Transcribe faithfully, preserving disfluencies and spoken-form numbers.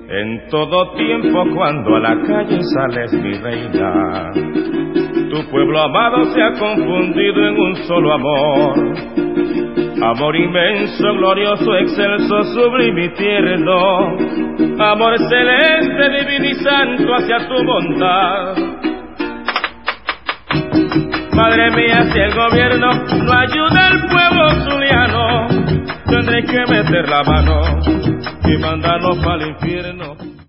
en todo tiempo cuando a la calle sales, mi reina. Tu pueblo amado se ha confundido en un solo amor, amor inmenso, glorioso, excelso, sublime y tierno, amor celeste, divino y santo hacia tu bondad. Madre mía, si el gobierno no ayuda al pueblo zuliano, tendré que meter la mano y mandarlo para el infierno.